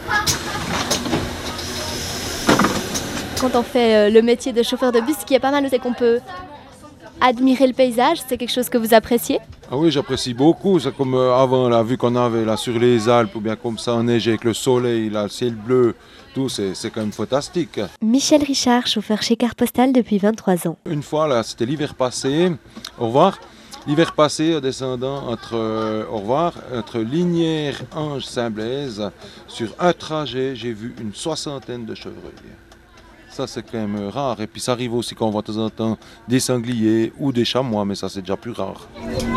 Quand on fait le métier de chauffeur de bus, ce qui est pas mal, c'est qu'on peut admirer le paysage. C'est quelque chose que vous appréciez? Ah oui, j'apprécie beaucoup. C'est comme avant, la vue qu'on avait là sur les Alpes, ou bien comme ça enneigé avec le soleil, là, le ciel bleu, tout, c'est quand même fantastique. Michel Richard, chauffeur chez Carte Postale depuis 23 ans. Une fois, là, c'était l'hiver passé, au revoir. L'hiver passé, en descendant au revoir, entre Lignières-Ange-Saint-Blaise, sur un trajet, j'ai vu une 60aine de chevreuils. Ça, c'est quand même rare. Et puis ça arrive aussi quand on voit de temps en temps des sangliers ou des chamois, mais ça, c'est déjà plus rare.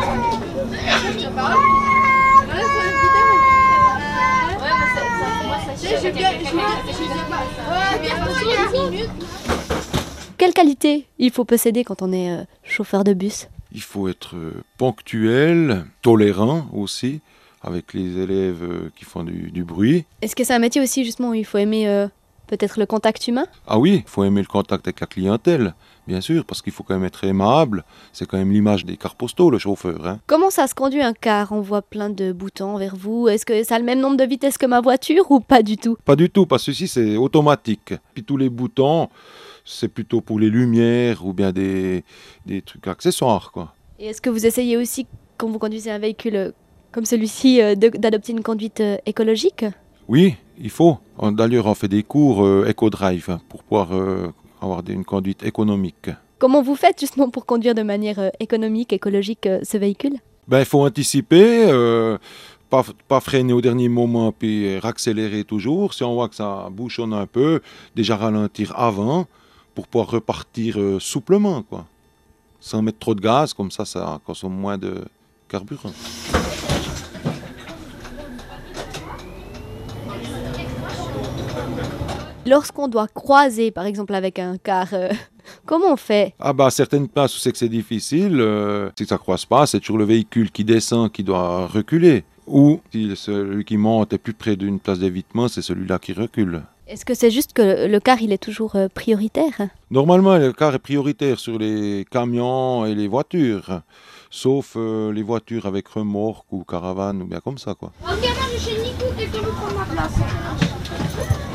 Quelle qualité il faut posséder quand on est chauffeur de bus? Il faut être ponctuel, tolérant aussi, avec les élèves qui font du bruit. Est-ce que c'est un métier aussi justement où il faut aimer peut-être le contact humain? Ah oui, il faut aimer le contact avec la clientèle, bien sûr, parce qu'il faut quand même être aimable. C'est quand même l'image des cars postaux, le chauffeur. Hein. Comment ça se conduit un car? On voit plein de boutons vers vous. Est-ce que ça a le même nombre de vitesses que ma voiture ou pas du tout? Pas du tout, parce que ici c'est automatique. Puis tous les boutons, c'est plutôt pour les lumières ou bien des trucs accessoires, quoi. Et est-ce que vous essayez aussi, quand vous conduisez un véhicule comme celui-ci, d'adopter une conduite écologique? Oui, il faut. D'ailleurs, on fait des cours éco-drive pour pouvoir avoir une conduite économique. Comment vous faites justement pour conduire de manière économique, écologique ce véhicule? Il faut anticiper, pas freiner au dernier moment puis accélérer toujours. Si on voit que ça bouchonne un peu, déjà ralentir avant pour pouvoir repartir souplement, quoi. Sans mettre trop de gaz, comme ça consomme moins de carburant. Lorsqu'on doit croiser, par exemple, avec un car, comment on fait? À certaines places où c'est que c'est difficile, si ça ne croise pas, c'est toujours le véhicule qui descend qui doit reculer. Ou si celui qui monte est plus près d'une place d'évitement, c'est celui-là qui recule. Est-ce que c'est juste que le car, il est toujours prioritaire? Normalement, le car est prioritaire sur les camions et les voitures, sauf les voitures avec remorque ou caravane ou bien comme ça, quoi. Ok, moi je suis Nico et je vais prendre ma place.